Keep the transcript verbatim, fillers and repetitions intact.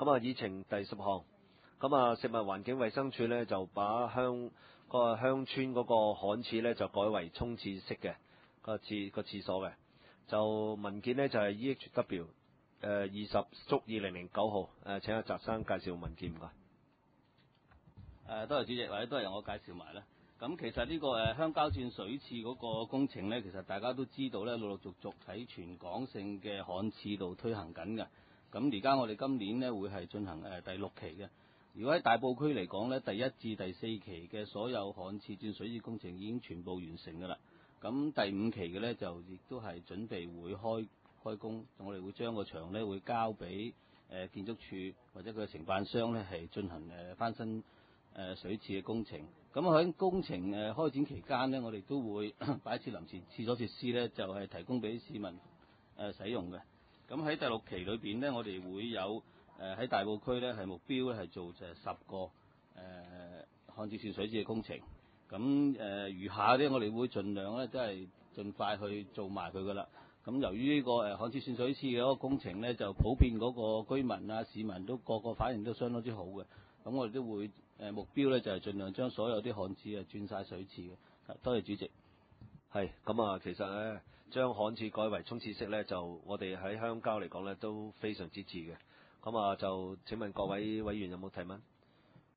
咁啊，議程第十項，咁啊，食物環境衛生署呢，就把鄉個鄉村嗰個旱廁呢，就改為沖廁式嘅個廁個廁所嘅。就文件呢，就係 E H W 誒二十足二零零九號，誒請阿澤生介紹文件唔該。 誒，多謝主席，或者都係由我介紹埋啦。咁其實呢個誒鄉郊轉水廁嗰個工程呢，其實大家都知道呢，陸陸續續喺全港性嘅旱廁度推行緊嘅。咁而家我哋今年呢，會係進行誒第六期嘅。如果喺大埔區嚟講呢，第一至第四期嘅所有旱廁轉水廁工程已經全部完成㗎啦。咁第五期嘅呢，就亦都係準備會開開工，我哋會將個場呢會交俾誒建築署或者佢嘅承辦商呢，係進行誒翻新誒水廁嘅工程。咁喺工程誒開展期間呢，我哋都會擺設臨時廁所設施呢，就係提供俾市民誒使用嘅。咁喺第六期裏邊呢，我哋會有誒喺大埔區呢，係目標咧係做就係十個誒旱廁轉水廁嘅工程。咁誒餘下呢，我哋會盡量咧，即係盡快去做埋佢噶啦。咁由於呢個誒旱廁轉水廁嘅嗰個工程呢，就普遍嗰個居民啊、市民都個個反應都相當之好嘅。咁我哋都會誒目標呢，就係盡量將所有啲旱廁啊轉晒水廁嘅。多謝主席。 係咁啊，其實咧將旱廁改為沖廁式呢，就我哋喺鄉郊嚟講呢，都非常支持嘅。咁啊，就請問各位委員有冇提問？